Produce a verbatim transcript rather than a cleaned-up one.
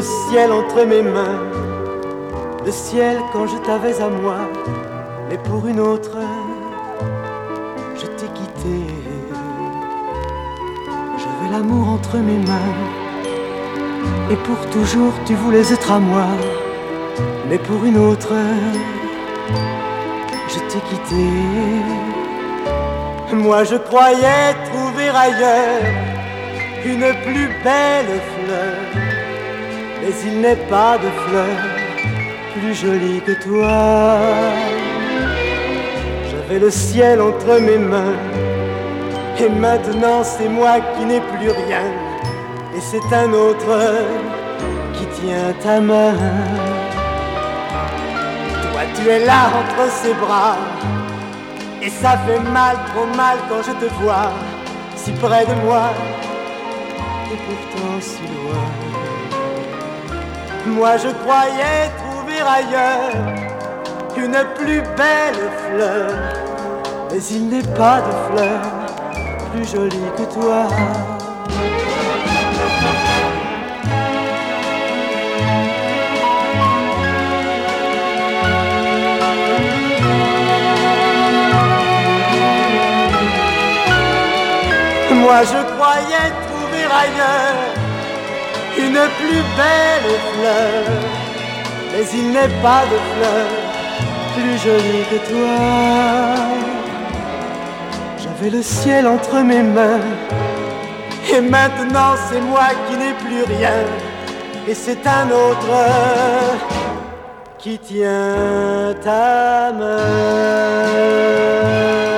ciel entre mes mains, le ciel quand je t'avais à moi, mais pour une autre, je t'ai quitté. J'avais l'amour entre mes mains, et pour toujours tu voulais être à moi, mais pour une autre, je t'ai quitté. Moi je croyais trouver ailleurs une plus belle fleur, mais il n'est pas de fleur plus jolie que toi. J'avais le ciel entre mes mains, et maintenant c'est moi qui n'ai plus rien, et c'est un autre qui tient ta main. Toi tu es là entre ses bras, et ça fait mal, trop mal quand je te vois si près de moi, et pourtant si loin. Moi je croyais trouver ailleurs une plus belle fleur, mais il n'est pas de fleur plus jolie que toi. Moi je croyais trouver ailleurs une plus belle fleur, mais il n'est pas de fleur plus jolie que toi. J'avais le ciel entre mes mains, et maintenant c'est moi qui n'ai plus rien, et c'est un autre qui tient ta main.